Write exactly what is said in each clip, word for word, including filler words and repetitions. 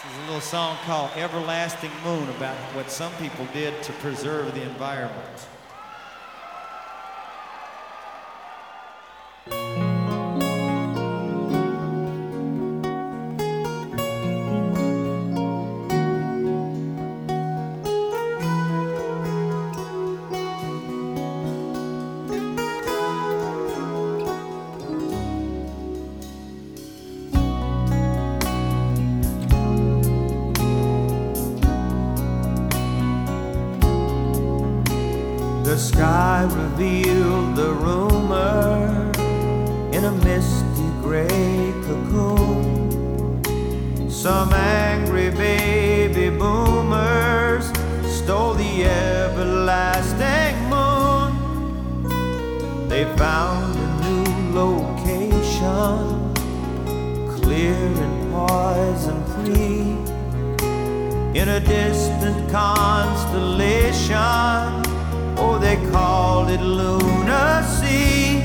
There's a little song called Everlasting Moon about what some people did to preserve the environment. The sky revealed the rumor in a misty gray cocoon. Some angry baby boomers stole the everlasting moon. They found a new location, clear and poison-free, in a distant constellation. Oh, they called it lunacy.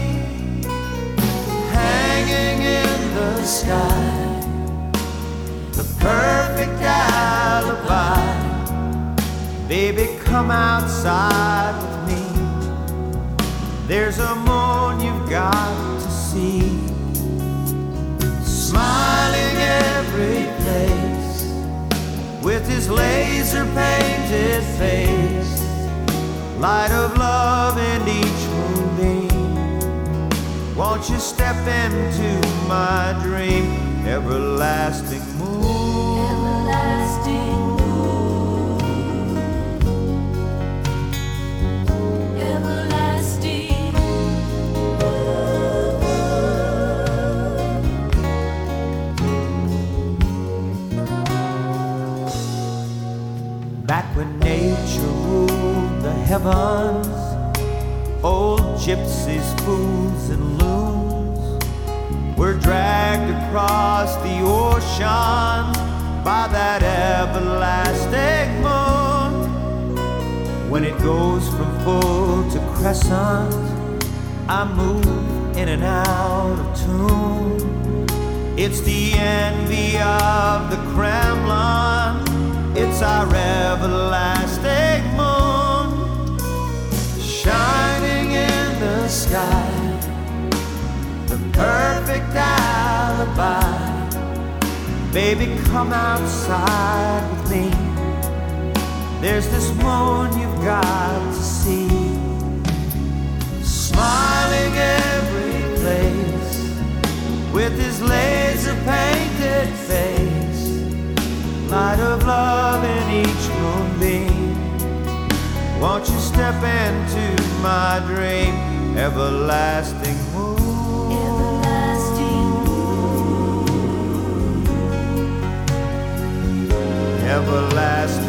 Hanging in the sky, the perfect alibi. Baby, come outside with me. There's a moon you've got to see, smiling every place with his laser-painted face. Light of love in each moonbeam. Won't you step into my dream? Everlasting moon, everlasting moon, everlasting moon. Back when nature ruled the heavens, old gypsies, fools, and loons were dragged across the ocean by that everlasting moon. When it goes from full to crescent, I move in and out of tune. It's the envy of the Kremlin. It's our everlasting moon, shining in the sky, the perfect alibi. Baby, come outside with me. There's this moon you've got to see, smiling every place with his laser-painted face. Light of love in each moonbeam. Won't you step into my dream? Everlasting moon, everlasting moon, everlasting